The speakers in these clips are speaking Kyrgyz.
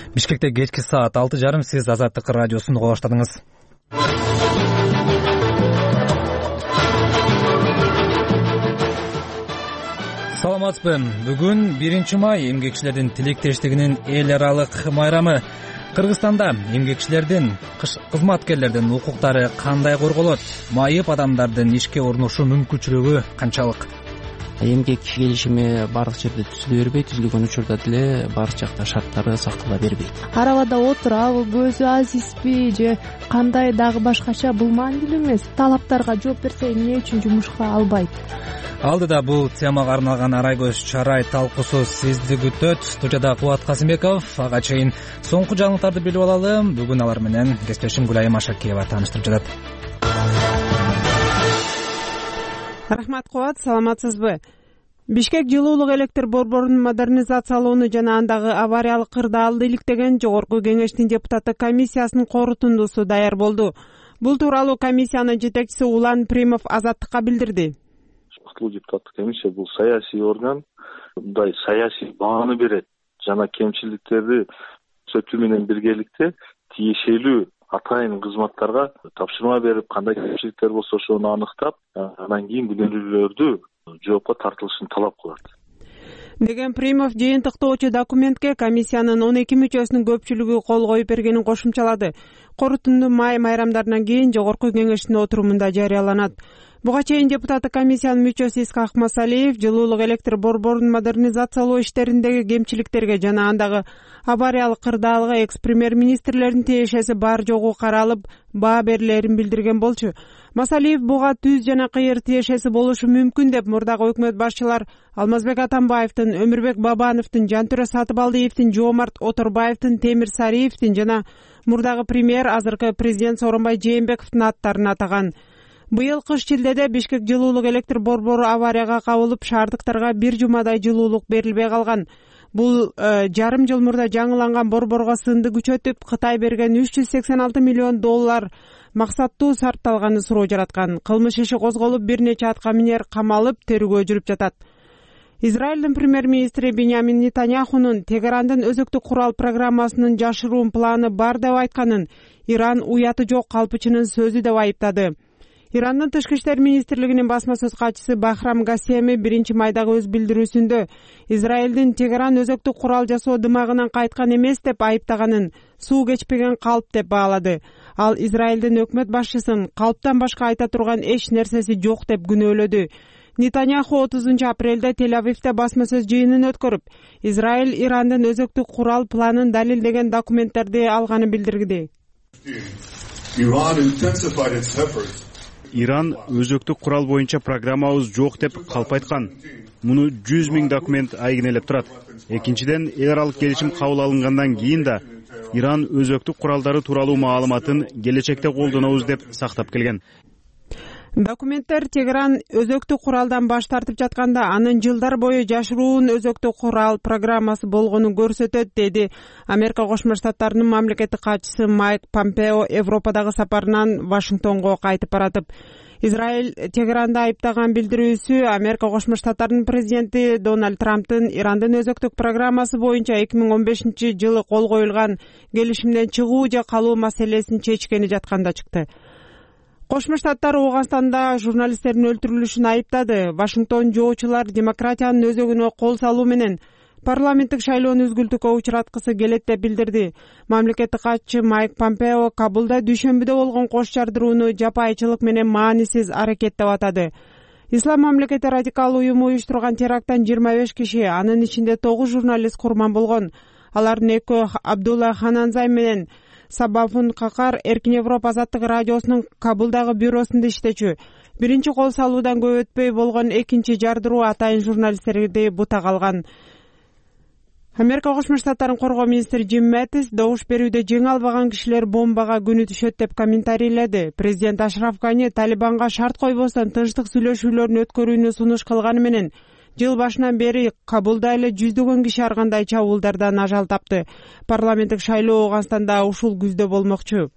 Бишкекте кечки саат 6:30 сиз Азаттык радиосун уга баштадыңыз. Саламатсызбы. Бүгүн 1 май эмгекчилердин тилектештигинин эл аралык майрамы. Кыргызстанда эмгекчилердин, кызматкерлердин укуктары кандай корголот? Майып адамдардын ишке орношуу мүмкүнчүлүгү канчалык? Эмгек келишими баардык жерде түзүлө бербейт, түзүлгөн учурда деле баардык жакта шарттары сактала бербейт. Арабада отурабы, көзү азизби же кандай дагы башкача бул маанилүү эмес. Талаптарга жооп берсе эмне үчүн жумушка албайт? Алдыда бул темага арналган арай көз чарай талкуусу сизди күтөт. Студияда Кубат Казымбеков. Ага чейин соңку жаңылыктарды билип алалы. Бүгүн алар менен кесиптешим Гүлайым Ашакиева тааныштырып жатат. Рахмат Кубат, саламатсызбы? Бишкек жылуулук электр борборунун модернизациялоону жана андагы авариялык кырдаалды иликтеген жогорку кеңештин депутаттык комиссиясынын корутундусу даяр болду. Бул тууралуу комиссиянын жетекчиси Улан Примов Азаттыкка билдирди. Депутаттык комиссия бул саясий орган, мындай саясий бааны берет жана кемчиликтерди түзөтүү менен биргеликте тиешелүү атайын кызматтарга тапшырма берип, кандай кемчиликтер болсо ошону аныктап, анан кийин күнөөлүүлөрдү жоопко тартылышын талап кылат деген Примов жыйынтыктоочу документке комиссиянын 12 мүчөсүнүн көпчүлүгү кол коюп бергенин кошумчалады. Корутунду май майрамдарынан кийин жогорку кеңештин отурумунда жарыяланат. Буга чейин депутаттык комиссиянын мүчөсү Исхак Масалиев жылуулук электр борборунун модернизациялоо иштериндеги кемчиликтерге жана андагы авариялык кырдаалга экс-премьер-министрлердин тиешеси бар жогу каралып, баа берилерин билдирген болчу. Масалиев буга түз жана кыйыр тиешеси болушу мүмкүн деп мурдагы өкмөт башчылар Алмазбек Атамбаевдин, Өмүрбек Бабановдун, Жантүрө Сатыбалдиевдин, Жоомарт Оторбаевдин, Темир Сариевдин жана мурдагы премьер, азыркы президент Сооронбай Жээнбековдун аттарын атаган. Быйыл кыш шилдеде Бишкек жылуулук электр борбору аварияга кабылып, шаардыктарга бир жумадай жылуулук берилбей калган. Бул жарым жыл мурда жаңыланган борборго сынды күчөтүп, Кытай берген $386 миллион максаттуу сарпталганы суроо жараткан. Кылмыш иши козголуп, бир нече атка минер камалып, терүүгө жүрүп жатат. Израилдин премьер-министри Биньямин Нетаньяхунун Тегерандын өзөктүк курал программасынын жашыруун планы бар деп айтканын Иран уяты жок калпычынын сөзү деп айыптады. Ирандын тышкы иштер министрлигинин басма сөз катчысы Бахрам Гасеми 1 майдагы өз билдирүүсүндө Израилдин Тегеран өзөктүк курал жасоо дымагынан кайткан эмес деп айыптаганын суу кечпеген калп деп баалады. Ал Израилдин өкмөт башчысын калптан башка айта турган эч нерсеси жок деп күнөөлөдү. Нетаньяху 30 апрелде Тель-Авивде басма сөз жыйынын өткөрүп, Израиль Ирандын өзөктүк курал планын далилдеген документтерди алганын билдирди. Иран өзөктүк курал боюнча программабыз жок деп калп айткан. Муну 100 000 документ айгинелеп турат. Экинчиден, эл аралык келишим кабыл алынгандан кийин да Иран өзөктүк куралдары тууралуу маалыматын келечекте колдонобуз деп сактап келген. Документтер Тегеран өзөктүк куралдан баш тартып жатканда анын жылдар бою жашыруун өзөктүк курал программасы болгонун көрсөтөт, деди Америка Кошмо Штаттарынын мамлекеттик катчысы Майк Помпео Европадагы сапарынан Вашингтонго кайтып баратып. Израиль Тегеранды айыптаган билдирүүсү Америка Кошмо Штаттарынын президенти Дональд Трамптын Ирандын өзөктүк программасы боюнча 2015 жылы кол коюлган келишимден чыгуу же калуу маселесин чечкени жатканда чыкты. Кошмо Штаттар Ооганстанда журналисттердин өлтүрүлүшүн айыптады. Вашингтон жоочулар демократиянын өзөгүнө кол салуу менен парламенттик шайлоону үзгүлтүккө учураткысы келет деп билдирди. Мамлекеттик катчы Майк Помпео Кабулда дүйшөмбүдө болгон кош жардырууну жапайчылык менен маанисиз аракет деп атады. Ислам мамлекети радикал уюму уюштурган теракттан 25 киши, анын ичинде 9 журналист курман болгон. Алардын экөө Абдулла Хананзай менен Сабафун Какар Эркин Европа азаттык радиосунун Кабулдагы бюросунда иштечү. Биринчи кол салуудан көп өтпөй болгон экинчи жардыруу атайын журналисттерди бутак алган. Америка Кошмо Штаттарынын коргоо министри Джим Мэттис добуш берүүдө жеңе албаган кишилер бомбага күнү түшөт деп комментарийледи. Президент Ашраф Гани Талибанга шарт койбостон тынчтык сүйлөшүүлөрүн өткөрүүнү сунуш кылганы менен жыл башынан бери Кабулда эле жүздөгөн киши ар кандай чабуулдардан ажал тапты. Парламенттик шайлоо Ооганстанда ушул күздө болмокчу.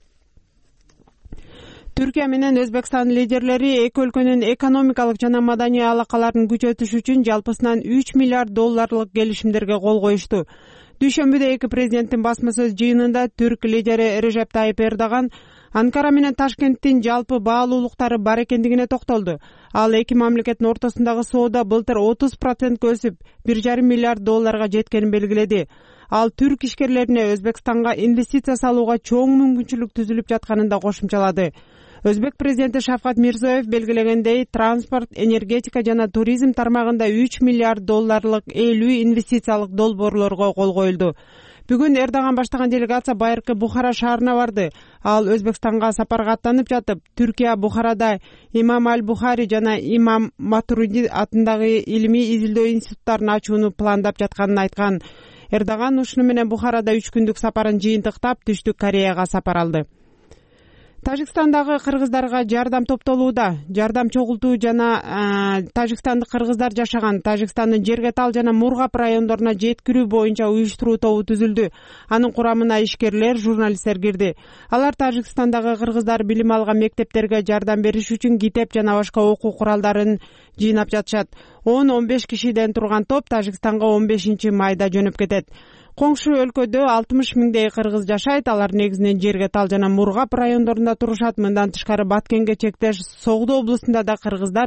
Түркия менен Өзбекстан лидерлери эки өлкөнүн экономикалык жана маданий алакаларын күчөтүш үчүн жалпысынан $3 миллиард келишимдерге кол коюшту. Дүйшөмбүдө эки президенттин басма сөз жыйынында түрк лидери Режеп Тайип Эрдоган Анкара менен Ташкенттин жалпы баалуулуктары бар экендигине токтолду. Ал эки мамлекеттин ортосундагы соода былтыр 30% өсүп, $1,5 миллиард жеткенин белгиледи. Ал түрк ишкерлерине Өзбекстанга инвестиция салууга чоң мүмкүнчүлүк түзүлүп жатканын да кошумчалады. Өзбек президенти Шавкат Мирзиёев белгилегендей, транспорт, энергетика жана туризм тармагында $3 миллиард 50 инвестициялык долбоорлорго кол коюлду. Бүгүн Эрдоган баштаган делегация байыркы Бухара шаарына барды. Ал Өзбекстанга сапарга аттанып жатып, Түркия Бухарада Имам Аль-Бухари жана Имам Матуриди атындагы илимий изилдөө институттарын ачууну пландап жатканын айткан. Эрдоган ушуну менен Бухарада 3 күндүк сапарын жыйынтыктап, Түштүк Кореяга сапар алды. Тажикстандагы кыргыздарга жардам топтолууда. Жардам чогултуу жана тажикстандык кыргыздар жашаган Тажикстандын Жергетал жана Мургап райондоруна жеткирүү боюнча уюштуруу тобу түзүлдү. Анын курамына ишкерлер, журналисттер кирди. Алар Тажикстандагы кыргыздар билим алган мектептерге жардам бериш үчүн китеп жана башка окуу куралдарын жыйнап жатышат. 10-15 кишиден турган топ Тажикстанга 15 майда жөнөп кетет. Коңшу өлкөдө 60 миңдей кыргыз жашайт. Алар негизинен Жергетал жана Мургап райондорунда турушат. Мындан тышкары Баткенге чектеш Согду облусунда да кыргыздар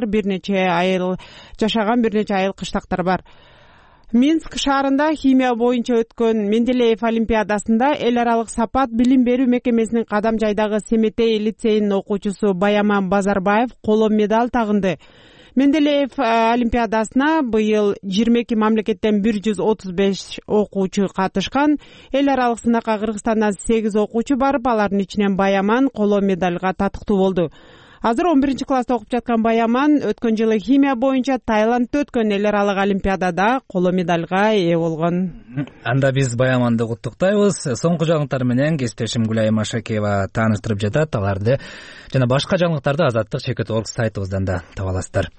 жашаган бир нече айыл кыштактар бар. Минск шаарында химия боюнча өткөн Менделеев олимпиадасында эл аралык сапат билим берүү мекемесинин Кадам жайдагы Семетей лицейинин окуучусу Баяман Базарбаев коло медаль тагынды. Менделеев олимпиадасына быйыл 22 мамлекеттен 135 окуучу катышкан. Эл аралык сынакка Кыргызстандан 8 окуучу барып, алардын ичинен Баяман коло медальга татыктуу болду. Азыр 11-класста окуп жаткан Баяман өткөн жылы химия боюнча Таиландда өткөн эл аралык олимпиадада коло медальга ээ болгон. Анда биз Баяманды куттуктайбыз. Соңку жаңылыктар менен кесиптешим Гүлайым Машакеева тааныштырып жатат. Аларды жана башка жаңылыктарды Азаттык Чекит.org сайтыбыздан да таба аласыздар.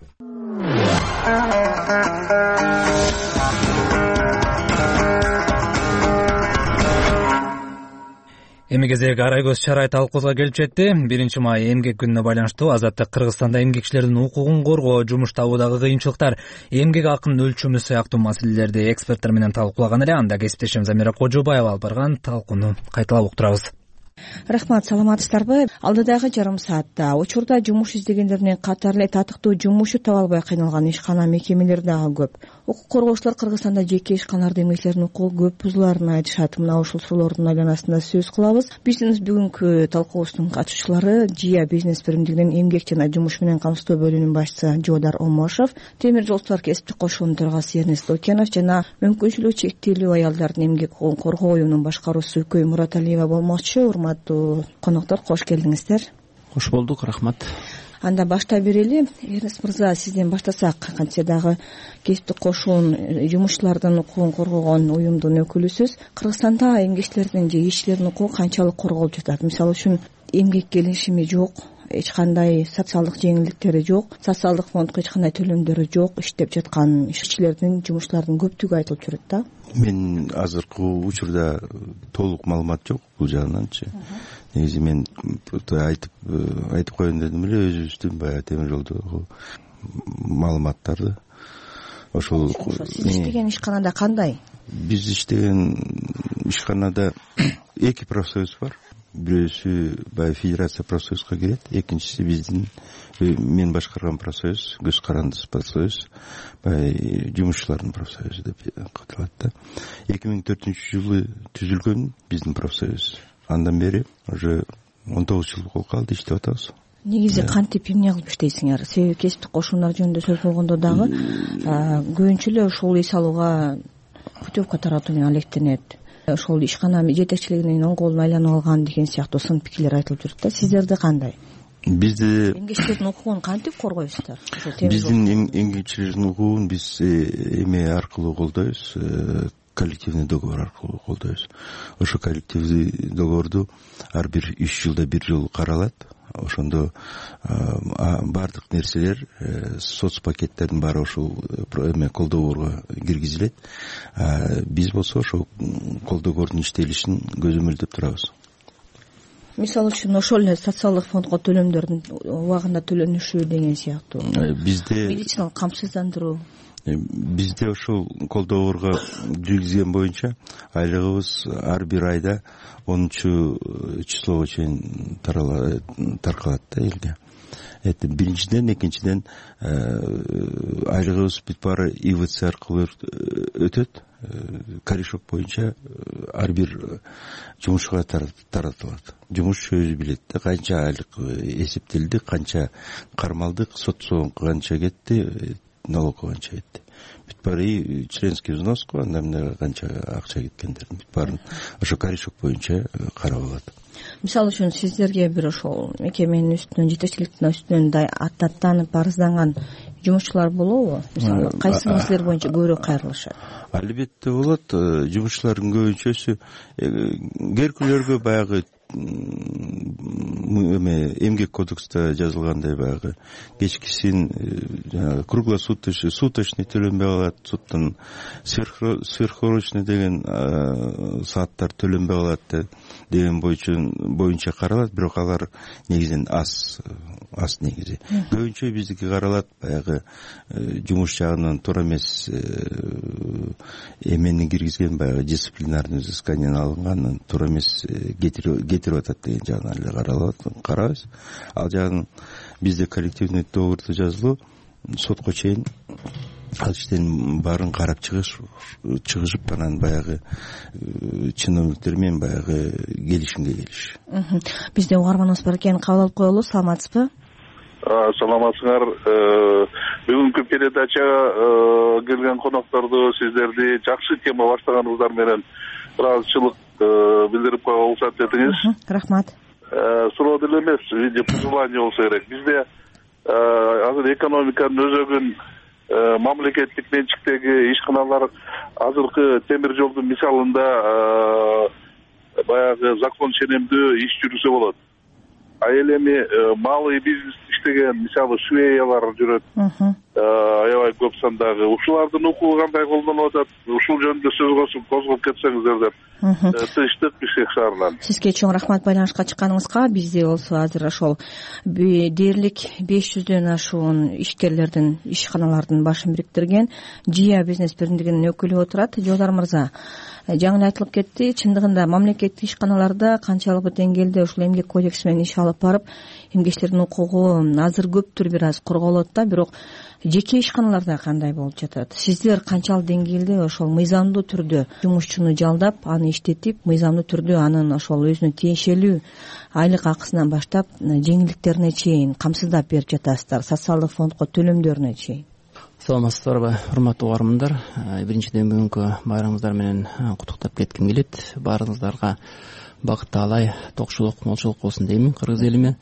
Эми кезек Арайгөз Чарай талкуусуна келип жетти. 1-май эмгек күнүнө байланыштуу Азаттык Кыргызстанда эмгекчилердин укугун коргоо, жумуш табуудагы кыйынчылыктар, эмгек акынын өлчөмү сыяктуу маселелерди эксперттер менен талкуулаган эле. Анда кесиптешим Замира Кожобаева алып барган талкууну кайталап уктурабыз. Рахмат, саламатсыздарбы? Алдыдагы жарым саатта учурда жумуш издегендердин катары эле татыктуу жумушу таба албай кыйналган ишкана мекемелери дагы көп. Укук коргоочулар Кыргызстанда жеке ишканалардын эмгекчилеринин укугу көп бузуларын айтышат. Мына ушул суроолордун айланасында сөз кылабыз. Биздин бүгүнкү талкуубуздун катышуучулары ЖИА бизнес биримдигинин эмгек жана жумуш менен камсыздоо бөлүмүнүн башчысы Жоодар Омошов, темир жолчулар кесиптик кошуунун төрагасы Эрнест Окенов жана мүмкүнчүлүгү чектелүү аялдардын эмгек укугун коргоо уюмунун башкаруусу Үкөй Мураталиева болмокчу. Урматтуу коноктор, кош келдиңиздер. Кош болдук, рахмат. Анда баштай берели. Эрнест мырза, сизден баштасак, кантсе дагы кесиптик кошуун жумушчулардын укугун коргогон уюмдун өкүлүсүз. Кыргызстанда эмгекчилердин же ишчилердин укугу канчалык корголуп жатат? Мисалы үчүн эмгек келишими жок, эч кандай социалдык жеңилдиктери жок, социалдык фондко эч кандай төлөмдөрү жок, иштеп жаткан ишчилердин, жумушчулардын көптүгү айтылып жүрөт да. Мен азыркы учурда толук маалымат жок бул жагынанчы. Негизи мен айтып коеюн дедим эле өзүбүздүн баягы темир жолдогу маалыматтарды. Ошол сиз иштеген ишканада кандай? Биз иштеген ишканада эки профсоюз бар. Бирөөсү баягы федерация профсоюзга кирет, экинчиси биздин мен башкарган профсоюз, Көз Карандыс профсоюз, баягы жумушчулардын профсоюзу деп аталат да. 2004-жылы түзүлгөн биздин профсоюз. Андан бери уже 19 жыл болуп калды, иштеп атабыз. Негизи кантип эмне кылып иштейсиңер? Себеби кесиптик кошуундар жөнүндө сөз болгондо дагы көбүнчө эле ушул эс алууга путевка таратуу менен алектенет. Ошол ишкана жетекчилигинин оң колуна айланып алган деген сыяктуу сын пикирлер айтылып жүрөт да. Сиздерде кандай? Бизде эмгекчилердин укугун кантип коргойсуздар? Биздин эмгекчилердин укугун биз эме аркылуу колдойбуз, коллективный договор аркылуу колдойбуз. Ошо коллективный договорду ар бир 3 жылда бир жолу каралат. Ошондо бардык нерселер, соц пакеттердин баары ошол колдоорго киргизилет. Биз болсо ошол колдоордун иштелишин көзөмөлдөп турабыз. мисалы үчүн ошол эле социалдык фондго төлөмдөрдүн убагында төлөнүшү деген сыяктуу бизде медициналык камсыздандыруу бизде ошол колдоолорго жүргүзген боюнча айлыгыбыз ар бир айда 10 числого чейин таркалат да элге. Биринчиден, экинчиден айлыгыбыз бүт баары ИВЦ аркылуу өтөт. Корешок боюнча ар бир жумушчуга таратылат. Жумушчу өзү билет да канча айлык эсептелди, канча кармалдык, сот соң канча кетти, налогко канча кетти. Бүт баары членский взноско, андан эмне канча акча кеткендерин бүт баарын ошо корешок боюнча карап алат. Мисалы үчүн сиздерге бир ошол мекеменин үстүнөн, жетекчиликтин үстүнөн аттанып арызданган жумушчулар болобу? Мисалы кайсы маселелер боюнча көбүрөөк кайрылышат? Албетте болот. Жумушчулардын көбүнчөсү керкүлөргө баягы эмгек кодексте жазылгандай баягы кечкисин жанагы круглосуточный төлөнбөй калат, суттан сверхурочный деген сааттар төлөнбөй калат деген боюнча каралат, бирок алар негизинен аз негизи. Көбүнчө биздики каралат баягы жумуш жагынан туура эмес эмени киргизген, баягы дисциплинарный взысканиянын алынганын туура эмес кетирип атат деген жагынан эле карабыз. Ал жагын бизде коллективный договорду жазылуу сотко чейин ал иштин баарын карап чыгышып анан баягы чиновниктер менен баягы келишимге келиш. Бизде угарманыбыз бар экен, кабыл алып коелу. Саламатсызбы? Саламатсыңар. Бүгүнкү передачага келген конокторду, сиздерди жакшы тема баштаганыңыздар менен ыраазычылык билдирип койгон уруксат этиңиз. Рахмат. Суроо деле эмес, видео пожелание болсо керек. Бизде азыр экономиканын өзөгүн мамлекеттик менчиктеги ишканалар азыркы темир жолдун мисалында баягы закон ченемдүү иш жүрүсө болот. Эми малый бизнес иштеген мисалы швеялар жүрөт, аябай көп сандагы. Ушулардын укугу кандай колдонулуп атат? Ушул жөнүндө сөз козгоп кетсеңиздер деп тыштык Бишкек шаарынан. Сизге чоң рахмат байланышка чыкканыңызга. Бизде болсо азыр ошол дээрлик 500дөн ашуун ишкерлердин, ишканалардын башын бириктирген ЖИА бизнес биримдигинин өкүлү отурат. Жолдар мырза, жаңы эле айтылып кетти, чындыгында мамлекеттик ишканаларда канчалык деңгээлде ушул эмгек кодекси менен иш алып барып, эмгекчилердин укугу азыр көптүр бир аз корголот да, бирок жеке ишканаларда кандай болуп жатат? Сиздер канчалык деңгээлде ошол мыйзамдуу түрдө жумушчуну жалдап, аны иштетип, мыйзамдуу түрдө анын ошол өзүнө тиешелүү айлык акысынан баштап жеңилдиктерине чейин камсыздап берип жатасыздар, социалдык фондко төлөмдөрүнө чейин? Саламатсыздарбы, урматтуу угармандар. Биринчиден бүгүнкү байрамыңыздар менен куттуктап кетким келет. Баарыңыздарга бакыт таалай, токчулук, молчулук болсун деймин кыргыз элиме.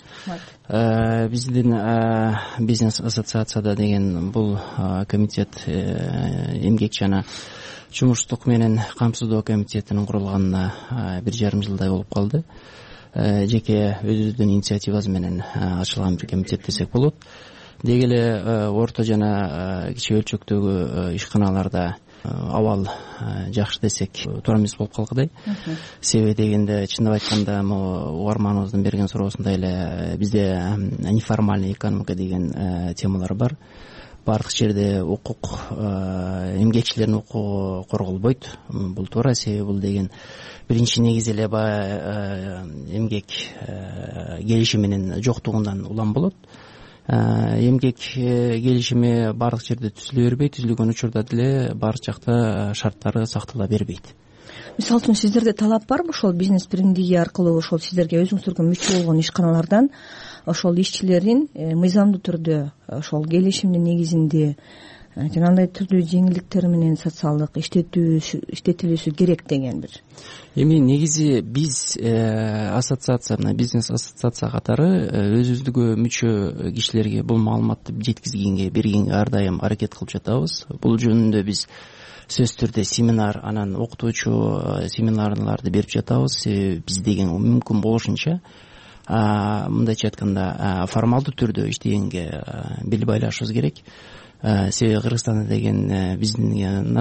Биздин бизнес ассоциацияда деген бул комитет эмгек жана жумуштук менен камсыздоо комитетинин курулганына 1,5 жылдай болуп калды. Жеке өзүбүздүн инициативабыз менен ачылган бир комитет десек болот. Деги эле орто жана кичи өлчөктөгү ишканаларда абал жакшы десек туура эмес болуп калгыдай. Себеби дегенде, чындап айтканда, угарманыбыздын берген суроосундай эле бизде неформальный экономика деген темалар бар. Бардык жерде укук, эмгекчилердин укугу корголбойт. Бул туура, себеби бул деген биринчи негизи эле эмгек келишиминин жоктугундан улам болот. Эмгек келишими бардык жерде түзүлө бербейт, түзүлгөн учурда деле бардык жакта шарттары сактала бербейт. Мисалы үчүн сиздерде талап барбы ошол бизнес биримдиги аркылуу ошол сиздерге өзүңүздөргө мүчө болгон ишканалардан ошол ишчилерин мыйзамдуу түрдө ошол келишимдин негизинде жанагындай түрдүү жеңилдиктер менен социалдык иштетилүүсү керек деген бир? Эми негизи биз ассоциация, бизнес ассоциация катары өзүбүздүгө мүчө кишилерге бул маалыматты жеткизгенге, бергенге ар дайым аракет кылып жатабыз. Бул жөнүндө биз сөзсүз түрдө семинар, анан окутуучу семинарларды берип жатабыз. Биз деген мүмкүн болушунча мындайча айтканда формалдуу түрдө иштегенге бел байлашыбыз керек. себеби Кыргызстанда деген биздин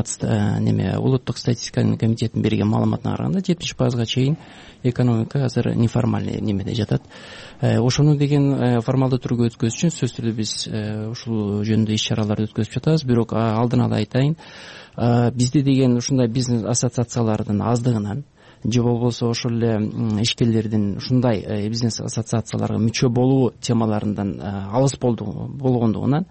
неме улуттук статистика комитетинин берген маалыматына караганда 70% чейин экономика азыр неформальный немеде жатат. Ошону деген формалдуу түргө өткөзүш үчүн сөзсүз түрдө биз ушул жөнүндө иш чараларды өткөзүп жатабыз. Бирок алдын ала айтайын, бизде деген ушундай бизнес ассоциациялардын аздыгынан же болбосо ошол эле ишкерлердин ушундай бизнес ассоциацияларга мүчө болуу темаларынан алыс болгондугунан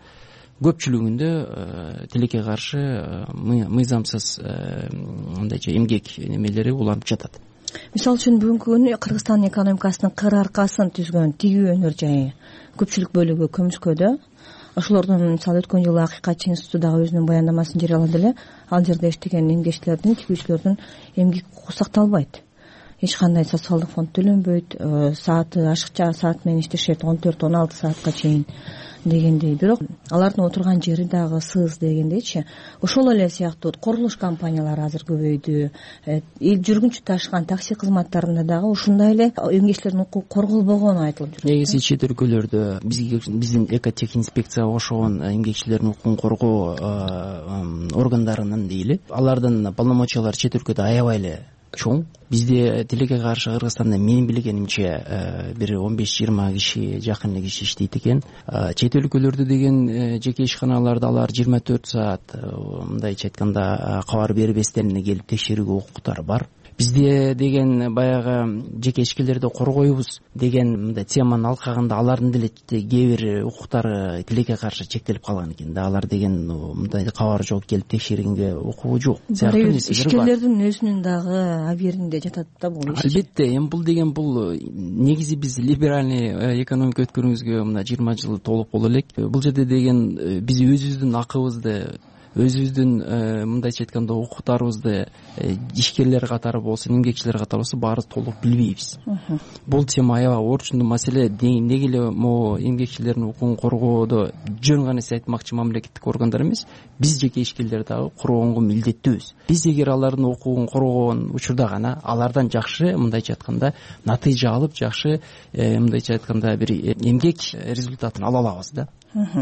көпчүлүгүндө тилекке каршы мыйзамсыз мындайча эмгек немелери уланып жатат. Мисалы үчүн бүгүнкү күнү Кыргызстандын экономикасынын кыр аркасын түзгөн тигүү өнөр жайы көпчүлүк бөлүгү көмүскөдө. Ошолордун мисалы өткөн жылы Акыйкатчы институту дагы өзүнүн баяндамасын жарыялады эле. Ал жерде иштеген эмгекчилердин, тигүүчүлөрдүн эмгек укугу сакталбайт. Эч кандай социалдык фонд төлөнбөйт, сааты ашыкча саат менен иштешет, 14-16 саатка чейин дегендей. Бирок алардын отурган жери дагы ысыз дегендейчи. Ошол эле сыяктуу курулуш компаниялары азыр көбөйдү. Эл жүргүнчү ташыган такси кызматтарында дагы ушундай эле эмгекчилердин укугу корголбогону айтылып жүрөт. Негизи чет өлкөлөрдө биздин экотех-инспекция ошогон эмгекчилердин укугун коргоо органдарынын дейли, алардын полномочиялары чет өлкөдө аябай эле чоң. Бизде тилекке каршы Кыргызстанда менин билгенимче бир 15-20 киши, жакын эле киши иштейт экен. Чет өлкөлөрдө деген жеке ишканаларда алар 24 саат мындайча айтканда кабар бербестен келип текшерүүгө укуктары бар. Бизде деген баягы жеке ишкерлерди коргойбуз деген мындай теманын алкагында алардын деле кээ бир укуктары тилекке каршы чектелип калган экен да. Алар деген мындай кабар жок, келип текшергенге укугу жок. Ишкерлердин өзүнүн дагы абийиринде жатат да бул иш. Албетте, эми бул деген бул негизи биз либеральный экономика өткөрүүбүзгө мына 20 жыл толук боло элек. Бул жерде деген биз өзүбүздүн акыбызды, өзүбүздүн мындайча айтканда укуктарыбызды ишкерлер катары болсун, эмгекчилер катары болсун баарыбыз толук билбейбиз. Бул тема аябай орчундуу маселе. Неге эле могу эмгекчилердин укугун коргоодо жөн гана эсе айтмакчы мамлекеттик органдар эмес, биз жеке ишкерлер дагы коргоонго милдеттүүбүз. Биз эгер алардын укугун коргогон учурда гана алардан жакшы мындайча айтканда натыйжа алып, жакшы мындайча айтканда бир эмгек результатын ала алабыз да.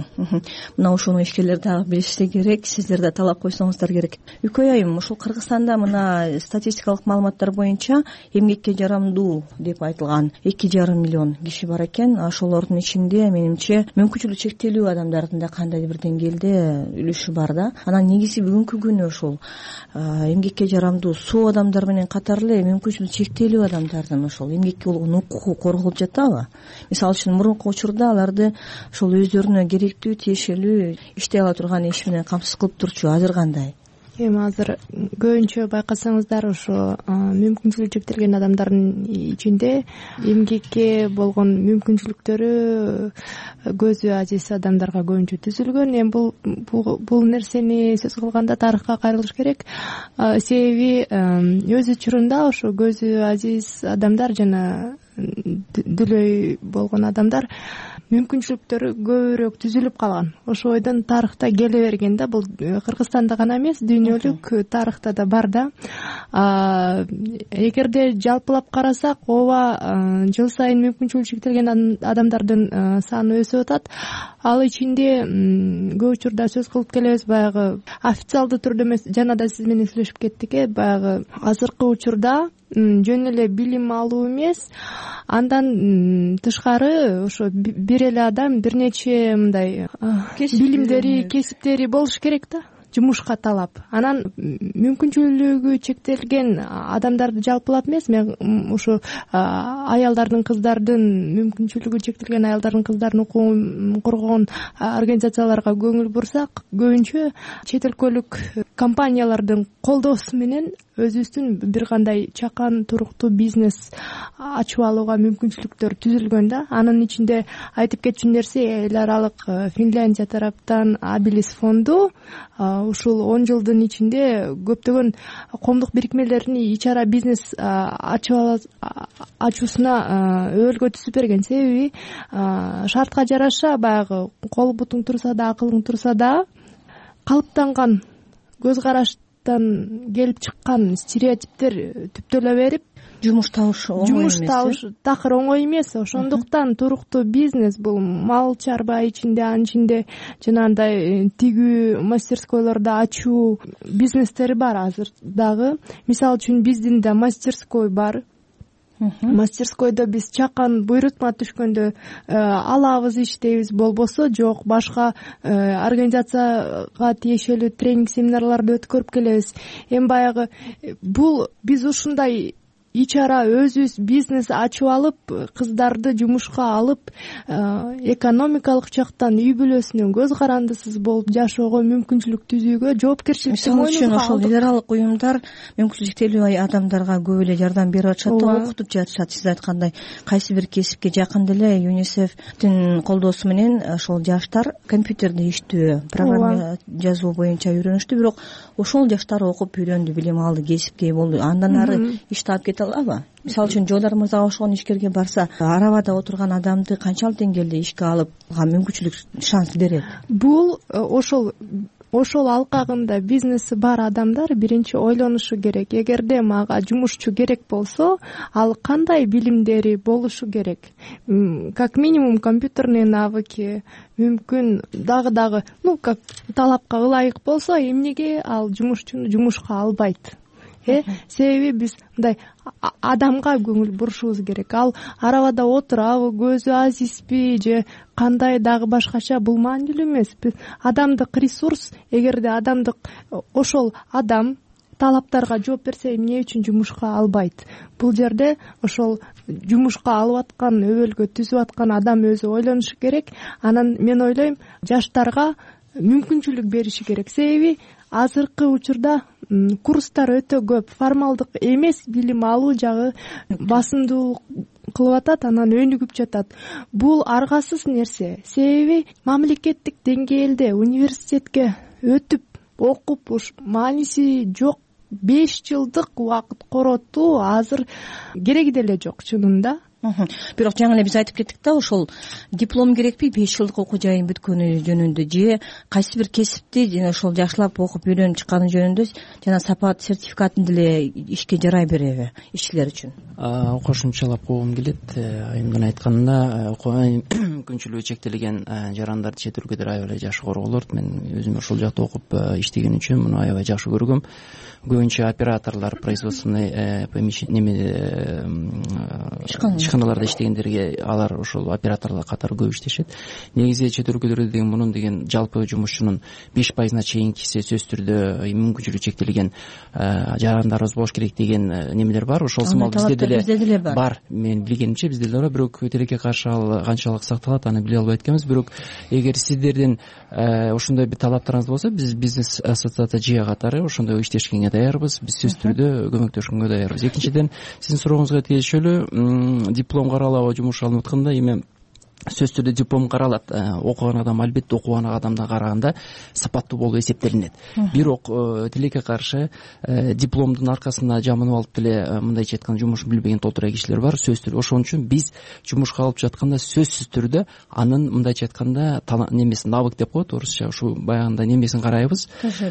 Мына ушуну ишкерлер дагы билиши керек, сиздер да талап койсоңуздар керек. Үкөй айым, ушул Кыргызстанда мына статистикалык маалыматтар боюнча эмгекке жарамдуу деп айтылган 2,5 миллион киши бар экен. Ошолордун ичинде менимче мүмкүнчүлүгү чектелүү адамдардын да кандайдыр бир деңгээлде үлүшү бар да. Анан негизи бүгүнкү күнү ушул эмгекке жарамдуу суу адамдар менен катар эле мүмкүнчүлүгү чектелүү адамдардын ошол эмгекке болгон укугу корголуп жатабы? Мисалы үчүн мурунку учурда аларды ошол өздөрүнө керектүү, тиешелүү иштей ала турган иш менен камсыз кылып турчу. Азыр кандай? Эми азыр көбүнчө байкасаңыздар ошо мүмкүнчүлүгү чектелген адамдардын ичинде эмгекке болгон мүмкүнчүлүктөрү көзү азиз адамдарга көбүнчө түзүлгөн. Эми бул нерсени сөз кылганда тарыхка кайрылыш керек. Себеби өз учурунда ошо көзү азиз адамдар жана дүлөй болгон адамдар мүмкүнчүлүктөрү көбүрөөк түзүлүп калган. Ошо бойдон тарыхта келе берген да. Бул Кыргызстанда гана эмес, дүйнөлүк тарыхта да бар да. Эгерде жалпылап карасак, ооба, жыл сайын мүмкүнчүлүгү чектелген адамдардын саны өсүп атат. Ал ичинде көп учурда сөз кылып келебиз, баягы официалдуу түрдө эмес, жана да сиз менен сүйлөшүп кеттик, баягы азыркы учурда жөн эле билим алуу эмес, андан тышкары ошо бир эле адам бир нече мындай билимдери, кесиптери болуш керек да, жумушка талап. Анан мүмкүнчүлүгү чектелген адамдарды жалпылап эмес, мен ошо аялдардын, кыздардын, мүмкүнчүлүгү чектелген аялдардын, кыздардын укугун коргогон организацияларга көңүл бурсак, көбүнчө чет өлкөлүк компаниялардын колдоосу менен өзүбүздүн бир кандай чакан туруктуу бизнес ачып алууга мүмкүнчүлүктөр түзүлгөн да. Анын ичинде айтып кетчү нерсе, эл аралык Финляндия тараптан Abilis фонду ушул 10 жылдын ичинде көптөгөн коомдук бирикмелердин ич-ара бизнес ачуусуна өбөлгө түзүп берген. Себеби шартка жараша баягы кол бутуң турса да, акылың турса да, калыптанган көз караш келип чыккан стереотиптер түптөлө берип, жумуш табыш оңой эмес. Жумуш табыш такыр оңой эмес. Ошондуктан туруктуу бизнес бул мал чарба ичинде, анын ичинде жанагындай тигүү мастерскойлорду ачуу бизнестери бар азыр дагы. Мисалы үчүн биздин да мастерской бар. Мастерскойдо биз чакан буйрутма түшкөндө алабыз, иштейбиз, болбосо жок башка организацияга тиешелүү тренинг семинарларды өткөрүп келебиз. Эми баягы бул биз ушундай ич ара өзүбүз бизнес ачып алып, кыздарды жумушка алып, экономикалык жактан үй бүлөсүнө көз карандысыз болуп жашоого мүмкүнчүлүк түзүүгө жоопкерчиликти мисалы үчүн ошол лидералык уюмдар мүмкүнчүлүк чектелүү адамдарга көп эле жардам берип атышат, окутуп жатышат. Сиз айткандай кайсы бир кесипке жакында эле ЮНИСЕФтин колдоосу менен ошол жаштар компьютерде иштөө, программа жазуу боюнча үйрөнүштү, бирок ошол жаштар окуп үйрөндү, билим алды, кесипке болду. Андан ары иш таап кете алабы? Мисалы үчүн Жолдар мырза ошол ишкерге барса, арабада отурган адамды канчалык деңгээлде ишке алып мүмкүнчүлүк, шанс берет? Бул ошол алкагында бизнеси бар адамдар биринчи ойлонушу керек. Эгерде мага жумушчу керек болсо, ал кандай билимдери болушу керек? Как минимум компьютерные навыки, мүмкүн дагы как талапка ылайык болсо, эмнеге ал жумушчуну жумушка албайт? Себеби биз мындай адамга көңүл бурушубуз керек. Ал арабада отурабы, көзү азизби же кандай дагы башкача, бул маанилүү эмес. Биз адамдык ресурс, эгерде адамдык ошол адам талаптарга жооп берсе, эмне үчүн жумушка албайт? Бул жерде ошол жумушка алып аткан, өбөлгө түзүп аткан адам өзү ойлонушу керек. Анан мен ойлойм, жаштарга мүмкүнчүлүк бериши керек. Себеби азыркы учурда курстар өтө көп, формалдык эмес билим алуу жагы басымдуу кылып атат, анан өнүгүп жатат. Бул аргасыз нерсе. Себеби мамлекеттик деңгээлде университетке өтүп окуп мааниси жок 5 жылдык убакыт коротуу азыр кереги деле жок чынында. Бирок жаңы эле биз айтып кеттик да, ошол диплом керекпи 5 жылдык окуу жайын бүткөнү жөнүндө, же кайсы бир кесипти жана ошол жакшылап окуп үйрөнүп чыкканы жөнүндө жана сапат сертификатын деле ишке жарай береби ишчилер үчүн? Кошумчалап койгум келет. Айымдын айтканына мүмкүнчүлүгү чектелген жарандарды чет өлкөдө аябай жакшы корголот. Мен өзүм ошол жакта окуп иштеген үчүн муну аябай жакшы көргөм. Көбүнчө операторлор, производственный ишканаларда иштегендерге алар ошол операторлор катары көп иштешет. Негизи чет өлкөлөрдө деген мунун деген жалпы жумушчунун 5%-на чейинкиси сөзсүз түрдө мүмкүнчүлүгү чектелген жарандарыбыз болуш керек деген немелер бар. Ошол сымал бизде деле бар. Мен билгенимче бизде деле бар, бирок тилекке каршы ал канчалык сакталат, аны биле албайт экенбиз. Бирок эгер сиздердин ошондой бир талаптарыңыз болсо, биз бизнес ассоциация жия катары ошондой иштешкенге даярбыз. Биз сөзсүз түрдө көмөктөшкөнгө даярбыз. Экинчиден, сиздин сурооңузга тиешелүү диплом каралабы жумуш алынып атканда, эми сөзсүз түрдө диплом каралат. Окуган адам албетте окуган адамдан караганда сапаттуу болуп эсептелинет. Бирок тилекке каршы дипломдун аркасында жамынып алып деле мындайча айтканда жумуш билбеген толтура кишилер бар. Сөзсүз түрдө ошон үчүн биз жумушка алып жатканда сөзсүз түрдө анын мындайча айтканда немесин, навык деп коет орусча, ушу баягында немесин карайбыз.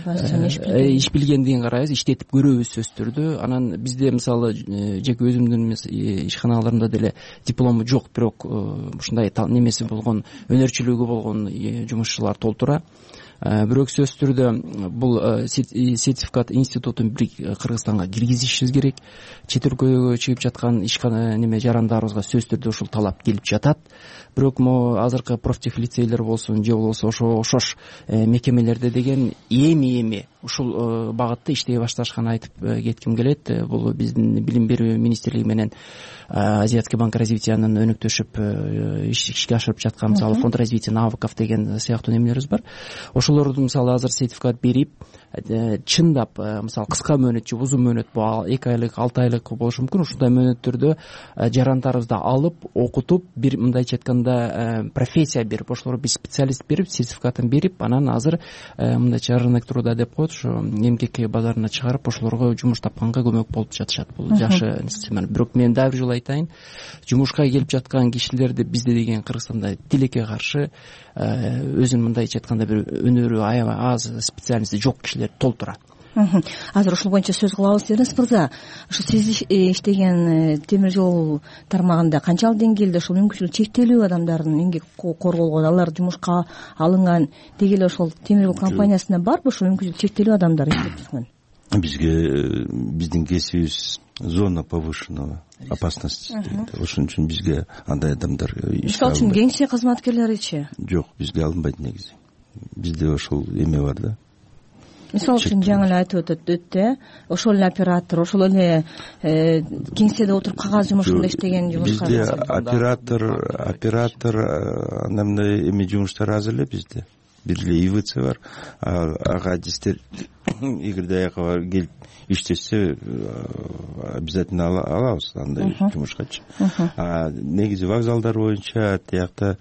Иш билгендигин карайбыз, иштетип көрөбүз сөзсүз түрдө. Анан бизде мисалы жеке өзүмдүн ишканаларымда деле диплому жок, бирок ушундай немеси болгон, өнөрчүлүгү болгон жумушчулар толтура. Бирок сөзсүз түрдө бул сертификат институтун Кыргызстанга киргизишибиз керек. Чет өлкөгө чыгып жаткан неме жарандарыбызга сөзсүз түрдө ушул талап келип жатат. Бирок могу азыркы профтехлицейлер болсун, же болбосо ошош мекемелерде деген эми ушул багытта иштей башташканын айтып кетким келет. Бул биздин билим берүү министрлиги менен Азиатский банк развитиянын өнөктөшүп ишке ашырып жаткан мисалы фонд развития навыков деген сыяктуу немелерибиз бар. Ошолорду мисалы азыр сертификат берип, чындап мисалы кыска мөөнөт же узун мөөнөт, 2 айлык, 6 айлык болушу мүмкүн. Ушундай мөөнөттөрдө жарандарыбызды алып, окутуп, бир мындайча айтканда профессия берип, ошолорго биз специалист берип, сертификатын берип, анан азыр мындайча рынок труда деп коет, ушу МКК базарына чыгарып, ошолорго жумуш тапканга көмөк болуп жатышат. Бул жакшы нерсе. Бирок мен дагы бир жолу айтайын, жумушка келип жаткан кишилерди бизде деген Кыргызстанда тилекке каршы өзүнүн мындайча айтканда бир өнөрү аябай аз, специалисти жок кишилер толтура. азыр ушул боюнча сөз кылабыз. Эрнест мырза, ушул сиз иштеген темир жол тармагында канчалык деңгээлде ушул мүмкүнчүлүгү чектелүү адамдардын эмгек укугу корголгон, алар жумушка алынган деги эле ошол темир жол компаниясында барбы ушул мүмкүнчүлүгү чектелүү адамдар иштеп жүргөн? Биздин кесибибиз зона повышенного опасности дейт. Ошон үчүн бизге андай адамдар мисалы үчүн кеңсе кызматкерлеричи? Жок, бизге алынбайт негизи. Бизде ошол эме бар да. Мисалы үчүн жаңы эле айтып өттү, ошол эле оператор, ошол эле кеңседе отуруп кагаз жумушунда иштеген жумушкар. Бизде оператор анандай эме жумуштар азыр эле bizde. Бир эле ИВЦ бар. Ага адистер эгерде аяка келип иштесе обязательно алабыз андай жумушкачы. Негизи вокзалдар боюнча тиякта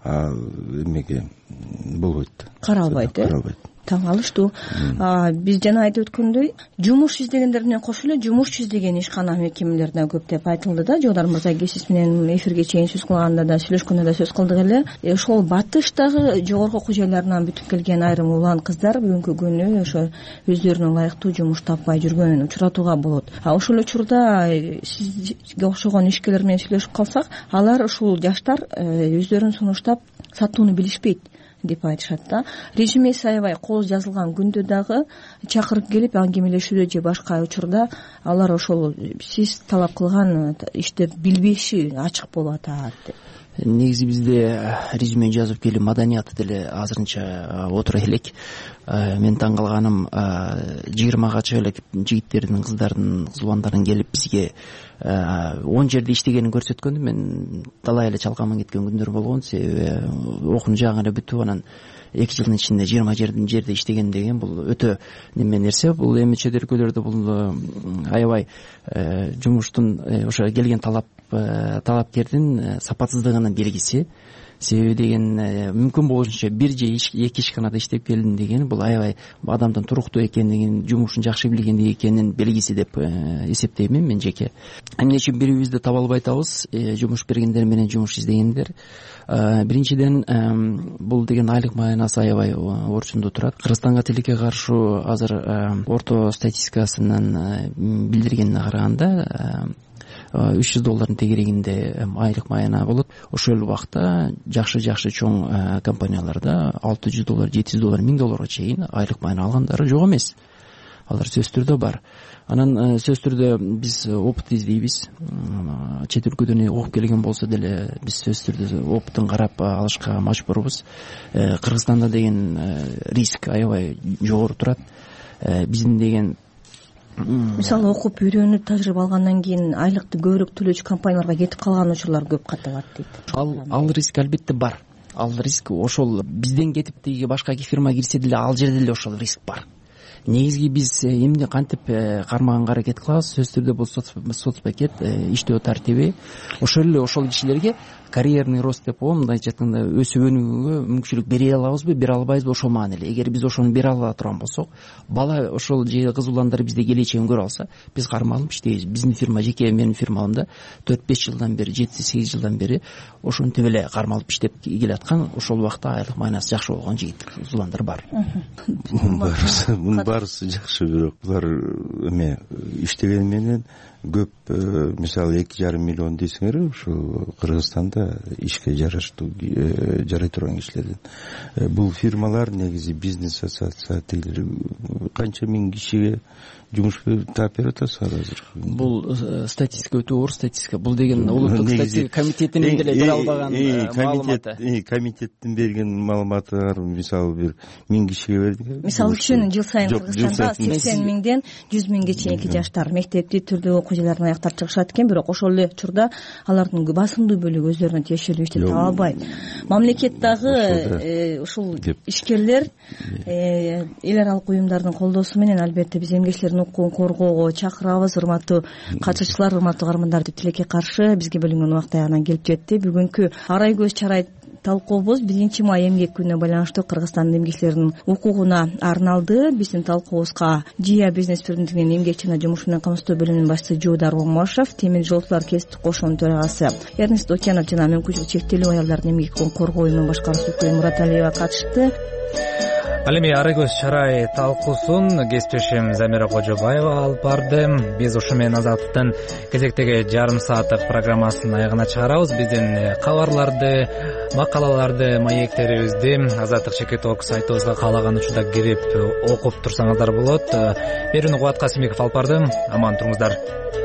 эмеге болбойт. Каралбайт, таң алыштуу. Биз жана айтып өткөндөй, жумуш издегендер менен кошо эле жумуш издеген ишкана мекемелерине көп деп айтылды да. Жогдар мырза кесип менен эфирге чейин сөз кылганда да, сүйлөшкөндө да сөз кылдык эле. Ошол батыштагы жогорку окуу жайларынан бүтүп келген айрым улан кыздар бүгүнкү күнү ошо өздөрүнө ылайыктуу жумуш таппай жүргөнүн учуратууга болот. Ошол учурда сизге окшогон ишкерлер менен сүйлөшүп калсак, алар ушул жаштар өздөрүн сунуштап сатууну билишпейт деп айтышат да. Режимеси аябай кооз жазылган күндө дагы чакырып келип аңгемелешүүдө же башка учурда алар ошол сиз талап кылган ишти билбеши ачык болуп атат деп. Негизи бизде резюме жазып келүү маданияты деле азырынча отура элек. Мен таң калганым 20 элек жигиттердин, кыздардын, кыз уландардын келип бизге 10 жерде иштегенин көрсөткөндө мен талай эле чалкаман кеткен күндөр болгон. Себеби окуну жаңы эле бүтүп анан 2 жылдын ичинде 20 жерде иштеген деген бул өтө неме нерсе. Бул эми чедеркөлөрдө бул аябай жумуштун ошо келген талапкердин сапатсыздыгынын белгиси. Себеби деген мүмкүн болушунча бир же 2 ишканада иштеп келдим деген бул аябай адамдын туруктуу экендигин, жумушун жакшы билгендиги экенин белгиси деп эсептейм мен жеке. Эмне үчүн бири бирибизди таба албай атабыз, жумуш бергендер менен жумуш издегендер. Биринчиден бул деген айлык маянасы аябай орчундуу турат. Кыргызстанга тилекке каршы азыр орто статистикасынан билдиргенине караганда $300 тегерегинде айлык майына болот. Ошол убакта жакшы чоң компанияларда $600, $700, $1000 чейин айлык майына алгандары жок эмес. Алар сөзсүз түрдө бар. Анан сөзсүз түрдө биз опыт издейбиз. Чет өлкөдөн окуп келген болсо деле биз сөзсүз түрдө опытын карап алышка мажбурбуз. Кыргызстанда деген риск аябай жогору турат. Биздин деген мисалы окуп үйрөнүп тажрыйба алгандан кийин айлыкты көбүрөөк төлөөчү компанияларга кетип калган учурлар көп катталат дейт. Ал риск албетте бар. Ал риск ошол бизден кетип тиги башка фирма кирсе деле ал жерде деле ошол риск бар. Негизги биз эмне кантип кармаганга аракет кылабыз? Сөзсүз түрдө бул соцпакет, иштөө тартиби ошол эле ошол кишилерге карьерный рост деп коем, мындайча айтканда өсүп өнүүгө мүмкүнчүлүк бере алабызбы, бере албайбызбы ошол маани эле. Эгер биз ошону бере ала турган болсок, бала ошол же кыз уландар бизде келечегин көрө алса, биз кармалып иштейбиз. Биздин фирма, жеке менин фирмамда 4-5 жылдан бери, 7-8 жылдан бери ошентип эле кармалып иштеп келаткан, ошол убакта айлык майнасы жакшы болгон жигит уландар бар. Барысы жакшы, бирок булар эме иштеген менен көп, мисалы 2,5 миллион дейсиңер, ушул Кыргызстанда ишке жараштуу жарай турган кишилерден. Бул фирмалар негизи бизнес ассоциациялары канча миң кишиге жумуш таап берип атасыздар азыр? Бул статистика өтө оор статистика. Бул деген улуттук статистика комитетинин деле бере албаган маалыматы. Комитеттин берген маалыматы мисалы бир 1000 кишиге бердик. Мисалы үчүн жыл сайын Кыргызстанда 80 миңден 100 миңге чейинки жаштар мектепти түрдүү окуу жайларына аяктап чыгышат экен, бирок ошол эле учурда алардын басымдуу бөлүгү өздөрүнө тиешелүү ишти таба албайт. Мамлекет дагы ушул ишкерлер эл аралык уюмдардын колдоосу менен албетте биз эмгекчилердин укугун коргоого чакырабыз. Урматтуу катышуучулар, урматтуу каармандар, тилекке каршы бизге бөлүнгөн убакыт аягына келип жетти. Бүгүнкү арай көз чарай талкуубуз 1 май эмгек күнүнө байланыштуу Кыргызстандын эмгекчилеринин укугуна арналды. Биздин талкуубузга ЖИА бизнес бирдигинин эмгек жана жумуш менен камсыздоо бөлүмүнүн башчысы Жуудар Омашев, темир жолчулар кесиптик кошуунун төрагасы Эрнест Окенов жана мүмкүнчүлүгү чектелүү аялдардын эмгек укугун коргоо уюмунун башкаруучусу Мураталиева катышты. Ал эми ары көз чарай талкуусун кесиптешим Замира Кожобаева алып барды. Биз ушу менен Азаттыктын кезектеги жарым сааттык программасын аягына чыгарабыз. Биздин кабарларды, макалаларды, маектерибизди Азаттык Чекиток сайтыбызга каалаган учурда кирип окуп турсаңыздар болот. Берүүнү Кубат Касимбеков алып барды. Аман туруңуздар.